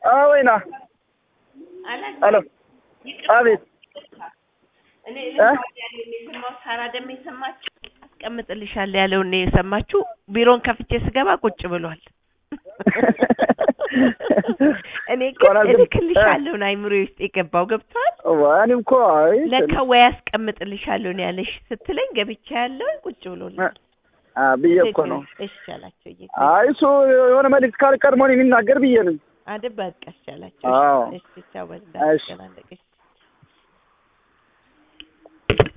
ወይና አሎ አቤት እኔ ለምን ሳራ ደም የሰማችሁ አስቀምጥልሻለሁ ያለው ነው የሰማችሁ ቢሮን ከፍቼ ስገባ ቁጭ ብሏል እኔ እልክልሻለሁ አይምሮ ውስጥ የገባው ገብቷል ዋንም እኮ አይ ለከወይ አስቀምጥልሻለሁ ነው ያለሽ ስትለኝ ገብቻ ያለው ቁጭ ብሎልኝ ብዬ እኮ ነው እሺ አላቸው አይ እሱ የሆነ መልእክት ካልቀርሞን የሚናገር ብዬ ነው አደባቀሽ አላቸው እሺ ቻው በቃ